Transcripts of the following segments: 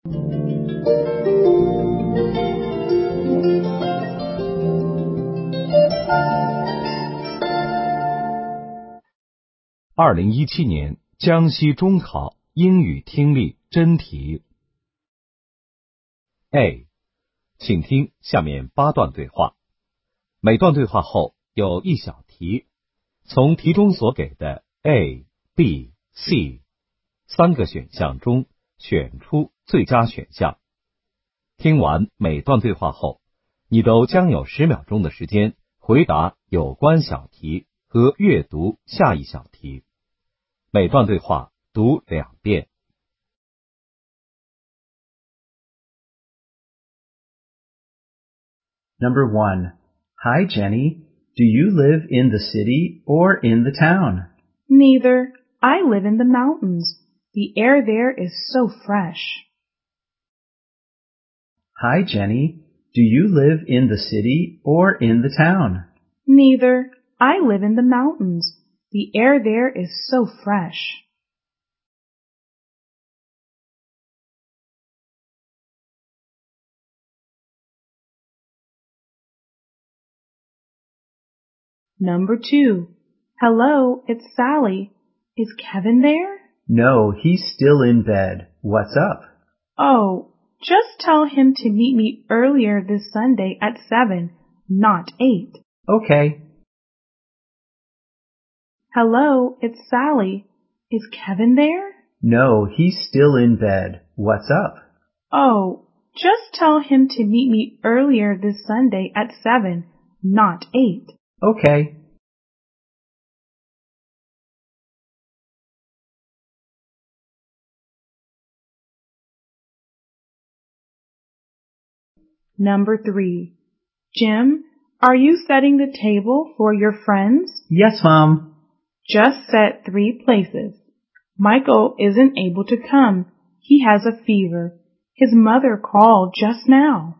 2017年江西中考英语听力真题。A， 请听下面8段对话，每段对话后有一小题，从题中所给的 A、B、C 3个选项中选出最佳选项。听完每段对话后，你都将有10秒钟的时间回答有关小题和阅读下一小题。每段对话读2遍。 Number 1. Hi, Jenny. Do you live in the city or in the town? Neither. I live in the mountains. The air there is so fresh. Hi, Jenny. Do you live in the city or in the town? Neither. I live in the mountains. The air there is so fresh. Number 2. Hello, it's Sally. Is Kevin there? No, he's still in bed. What's up? Oh, just tell him to meet me earlier this Sunday at 7, not 8. Okay. Hello, it's Sally. Is Kevin there? No, he's still in bed. What's up? Oh, just tell him to meet me earlier this Sunday at 7, not 8. Okay. Number 3. Jim, are you setting the table for your friends? Yes, Mom. Just set 3 places. Michael isn't able to come. He has a fever. His mother called just now.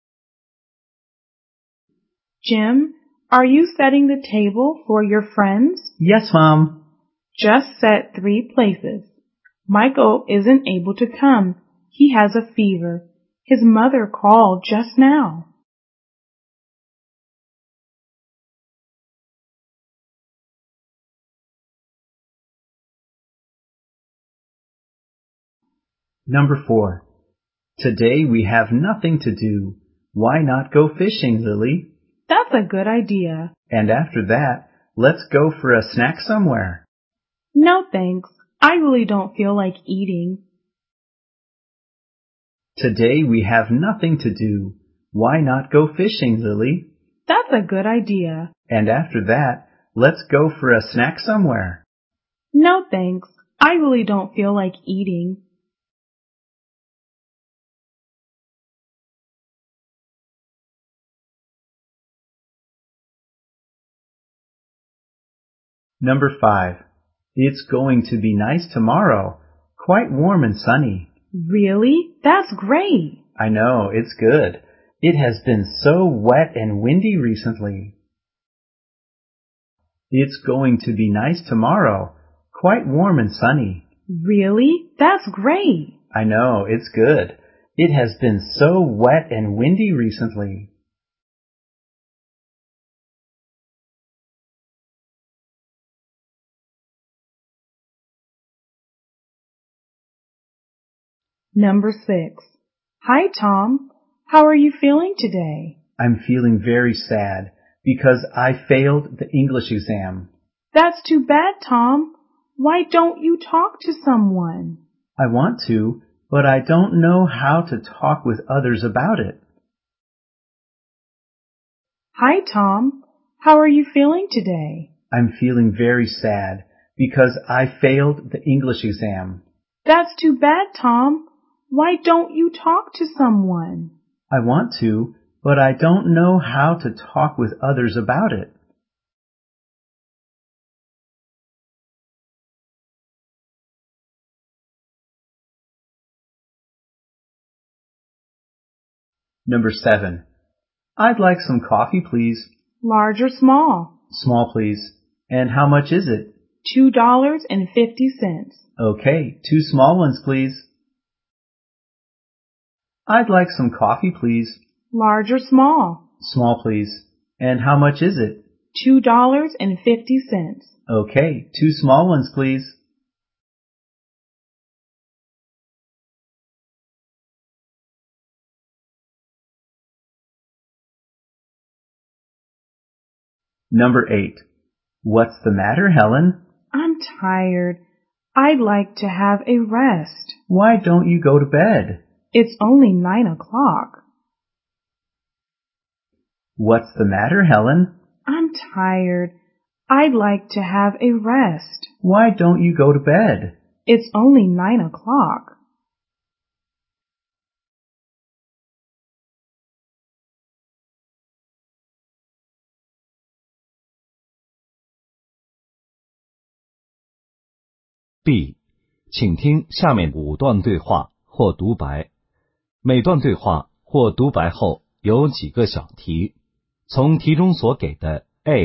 Jim, are you setting the table for your friends? Yes, Mom. Just set 3 places. Michael isn't able to come. He has a fever. His mother called just now. Number 4. Today we have nothing to do. Why not go fishing, Lily? That's a good idea. And after that, let's go for a snack somewhere. No thanks. I really don't feel like eating. Today we have nothing to do. Why not go fishing, Lily? That's a good idea. And after that, let's go for a snack somewhere. No thanks. I really don't feel like eating. Number 5. It's going to be nice tomorrow. Quite warm and sunny. Really? That's great. I know, it's good. It has been so wet and windy recently. It's going to be nice tomorrow. Quite warm and sunny. Really? That's great. I know, it's good. It has been so wet and windy recently. Number 6. Hi, Tom. How are you feeling today? I'm feeling very sad because I failed the English exam. That's too bad, Tom. Why don't you talk to someone? I want to, but I don't know how to talk with others about it. Hi, Tom. How are you feeling today? I'm feeling very sad because I failed the English exam. That's too bad, Tom. Why don't you talk to someone? I want to, but I don't know how to talk with others about it. Number 7. I'd like some coffee, please. Large or small? Small, please. And how much is it? $2.50. Okay, 2 small ones, please. I'd like some coffee, please. Large or small? Small, please. And how much is it? $2.50. Okay, 2 small ones, please. Number 8. What's the matter, Helen? I'm tired. I'd like to have a rest. Why don't you go to bed? It's only 9 o'clock. What's the matter, Helen? I'm tired. I'd like to have a rest. Why don't you go to bed? It's only 9 o'clock. B，请听下面5段对话或独白。每段对话或独白后有几个小题，从题中所给的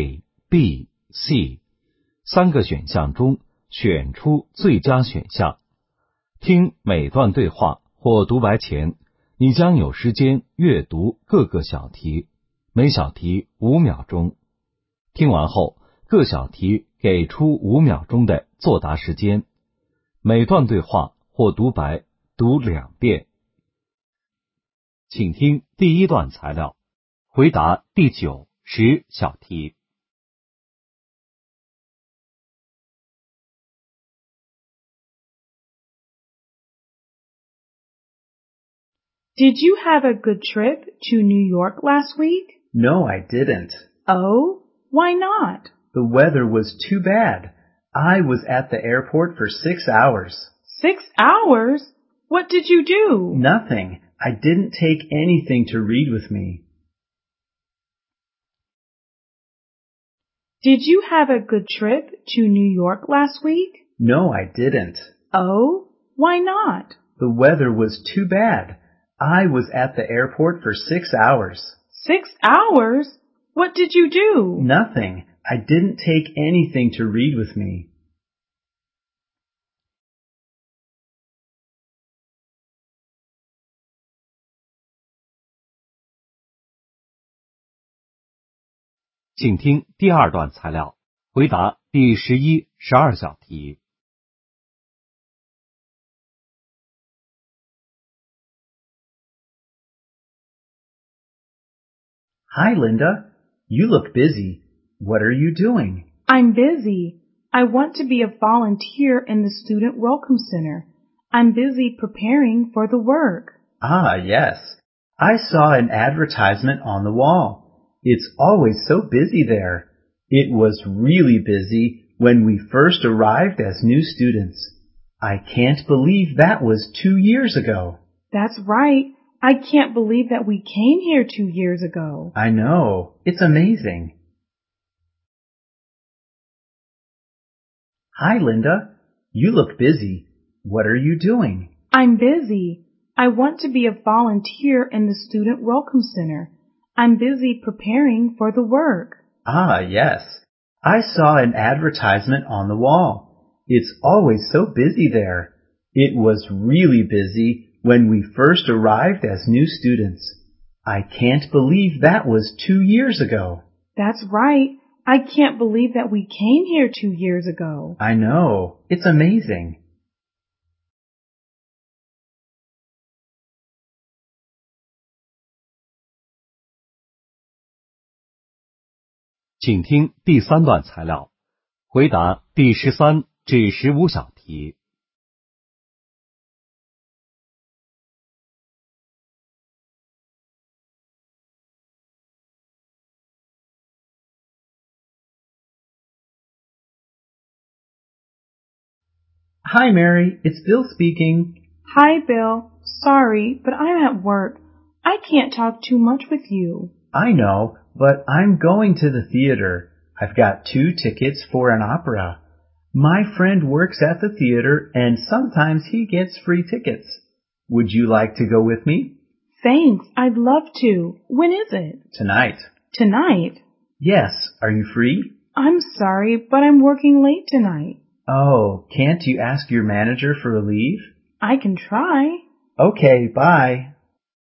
A、B、C 3个选项中选出最佳选项。听每段对话或独白前，你将有时间阅读各个小题，每小题5秒钟。听完后，各小题给出5秒钟的作答时间。每段对话或独白读2遍。请听第1段材料，回答第9、10小题。 Did you have a good trip to New York last week? No, I didn't. Oh, why not? The weather was too bad. I was at the airport for 6 hours. 6 hours? What did you do? Nothing. I didn't take anything to read with me. Did you have a good trip to New York last week? No, I didn't. Oh, why not? The weather was too bad. I was at the airport for 6 hours. 6 hours? What did you do? Nothing. I didn't take anything to read with me. 请听第2段材料，回答第11、12小题。 Hi, Linda. You look busy. What are you doing? I'm busy. I want to be a volunteer in the Student Welcome Center. I'm busy preparing for the work. Ah, yes. I saw an advertisement on the wall. It's always so busy there. It was really busy when we first arrived as new students. I can't believe that was 2 years ago. That's right. I can't believe that we came here 2 years ago. I know. It's amazing. Hi, Linda. You look busy. What are you doing? I'm busy. I want to be a volunteer in the Student Welcome Center. I'm busy preparing for the work. Ah, yes. I saw an advertisement on the wall. It's always so busy there. It was really busy when we first arrived as new students. I can't believe that was 2 years ago. That's right. I can't believe that we came here 2 years ago. I know. It's amazing. 请听第3段材料，回答第13至15小题。 Hi, Mary. It's Bill speaking. Hi, Bill. Sorry, but I'm at work. I can't talk too much with you. I know, but I'm going to the theater. I've got 2 tickets for an opera. My friend works at the theater and sometimes he gets free tickets. Would you like to go with me? Thanks. I'd love to. When is it? Tonight. Tonight? Yes. Are you free? I'm sorry, but I'm working late tonight. Oh, can't you ask your manager for a leave? I can try. Okay, bye.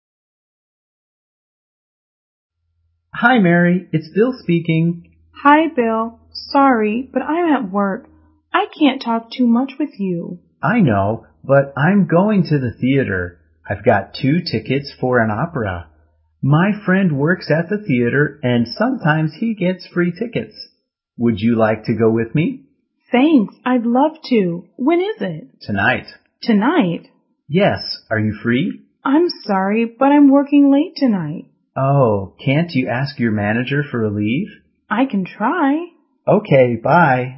Hi, Mary. It's Bill speaking. Hi, Bill. Sorry, but I'm at work. I can't talk too much with you. I know, but I'm going to the theater. I've got 2 tickets for an opera. My friend works at the theater, and sometimes he gets free tickets. Would you like to go with me? Thanks, I'd love to. When is it? Tonight. Tonight? Yes. Are you free? I'm sorry, but I'm working late tonight. Oh, can't you ask your manager for a leave? I can try. Okay, bye.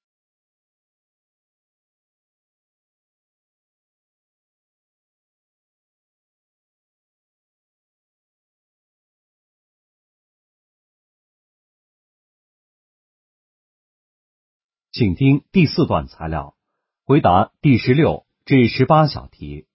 请听第4段材料，回答第16至18小题。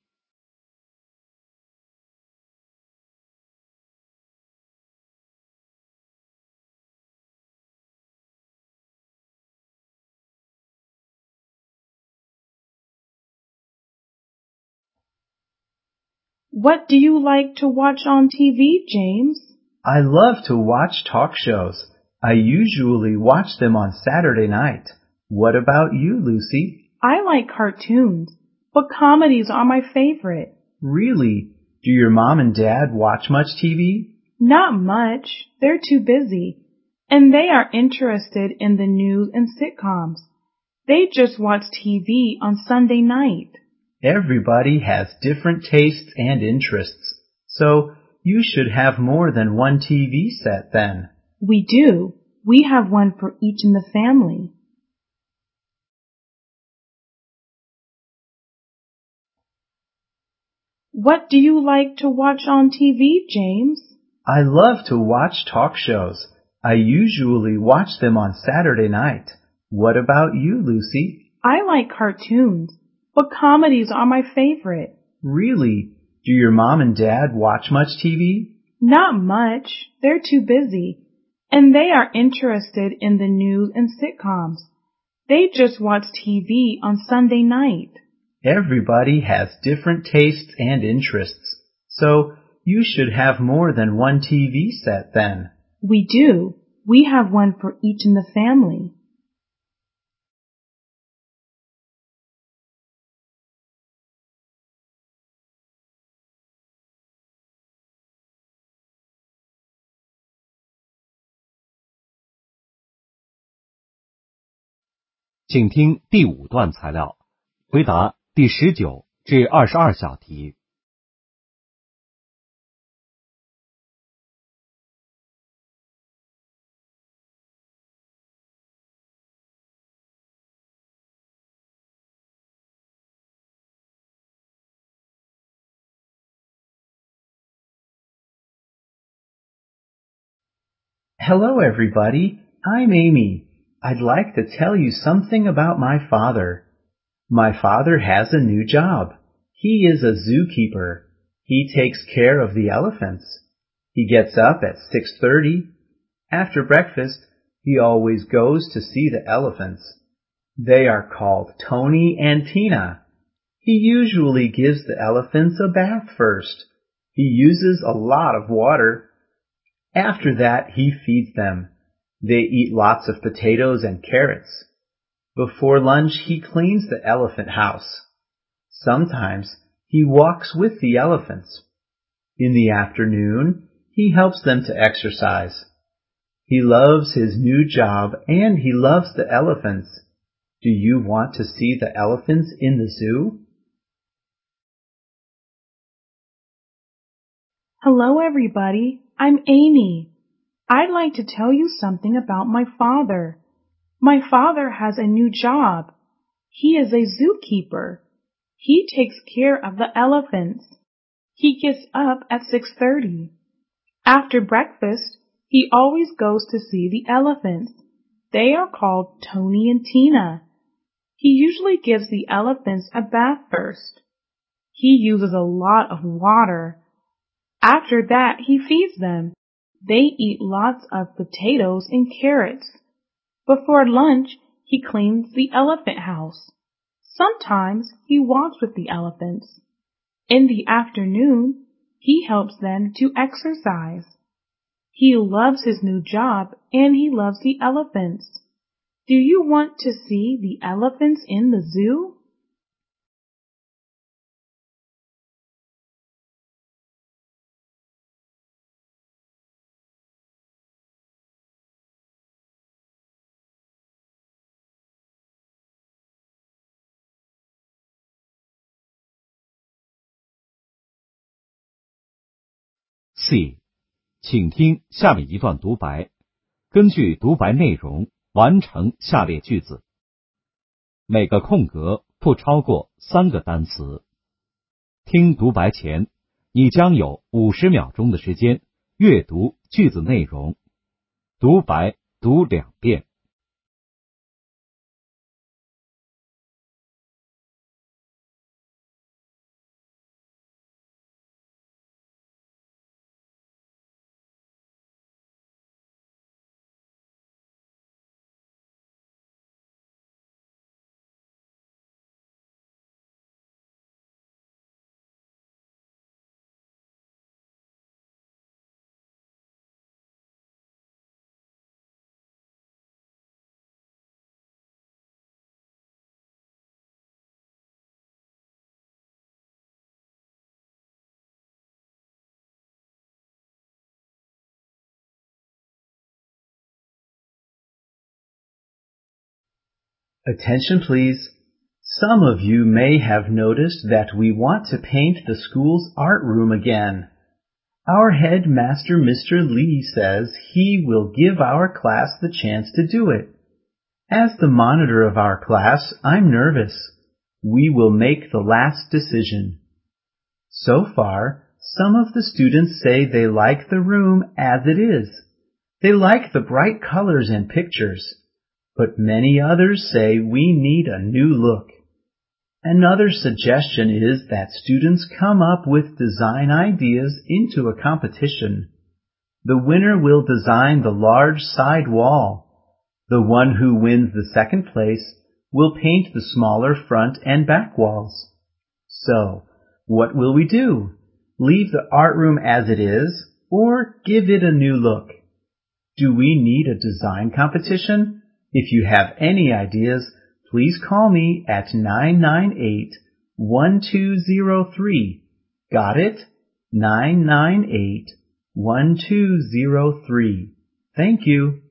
What do you like to watch on TV, James? I love to watch talk shows. I usually watch them on Saturday night. What about you, Lucy? I like cartoons, but comedies are my favorite. Really? Do your mom and dad watch much TV? Not much. They're too busy. And they are interested in the news and sitcoms. They just watch TV on Sunday night. Everybody has different tastes and interests. So you should have more than one TV set then. We do. We have one for each in the family. What do you like to watch on TV, James? I love to watch talk shows. I usually watch them on Saturday night. What about you, Lucy? I like cartoons, but comedies are my favorite. Really? Do your mom and dad watch much TV? Not much. They're too busy. And they are interested in the news and sitcoms. They just watch TV on Sunday night. Everybody has different tastes and interests. So you should have more than one TV set then. We do. We have one for each in the family. 请听第5段材料，回答第19至22小题。 Hello, everybody. I'm Amy. I'd like to tell you something about my father. My father has a new job. He is a zookeeper. He takes care of the elephants. He gets up at 6:30. After breakfast, he always goes to see the elephants. They are called Tony and Tina. He usually gives the elephants a bath first. He uses a lot of water. After that, he feeds them. They eat lots of potatoes and carrots. Before lunch, he cleans the elephant house. Sometimes he walks with the elephants. In the afternoon, he helps them to exercise. He loves his new job and he loves the elephants. Do you want to see the elephants in the zoo? Hello, everybody. I'm Amy. I'd like to tell you something about my father. My father has a new job. He is a zookeeper. He takes care of the elephants. He gets up at 6:30. After breakfast, he always goes to see the elephants. They are called Tony and Tina. He usually gives the elephants a bath first. He uses a lot of water. After that, he feeds them. They eat lots of potatoes and carrots. Before lunch, he cleans the elephant house. Sometimes he walks with the elephants. In the afternoon, he helps them to exercise. He loves his new job and he loves the elephants. Do you want to see the elephants in the zoo? C， 请听下面一段独白，根据独白内容完成下列句子。每个空格不超过3个单词。听独白前，你将有50秒钟的时间阅读句子内容。独白读2遍。 Attention please. Some of you may have noticed that we want to paint the school's art room again. Our headmaster, Mr. Lee, says he will give our class the chance to do it. As the monitor of our class, I'm nervous. We will make the last decision. So far, some of the students say they like the room as it is. They like the bright colors and pictures. But many others say we need a new look. Another suggestion is that students come up with design ideas into a competition. The winner will design the large side wall. The one who wins the second place will paint the smaller front and back walls. So, what will we do? Leave the art room as it is, or give it a new look? Do we need a design competition? If you have any ideas, please call me at 998-1203. Got it? 998-1203. Thank you.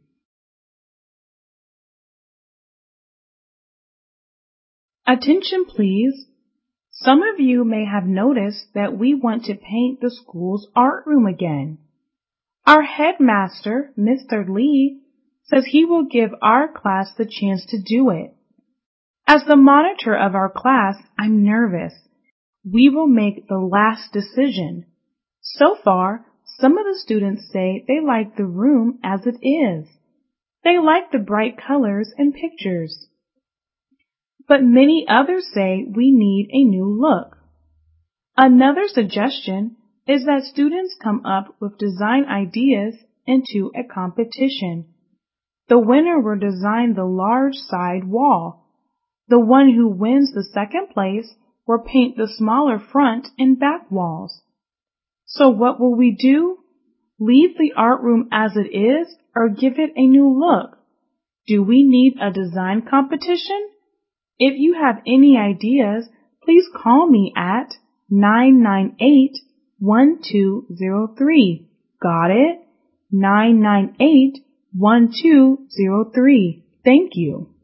Attention please. Some of you may have noticed that we want to paint the school's art room again. Our headmaster, Mr. Lee, says he will give our class the chance to do it. As the monitor of our class, I'm nervous. We will make the last decision. So far, some of the students say they like the room as it is. They like the bright colors and pictures. But many others say we need a new look. Another suggestion is that students come up with design ideas into a competition. The winner will design the large side wall. The one who wins the second place will paint the smaller front and back walls. So what will we do? Leave the art room as it is or give it a new look? Do we need a design competition? If you have any ideas, please call me at 998-1203. Got it? 998-1203. Thank you.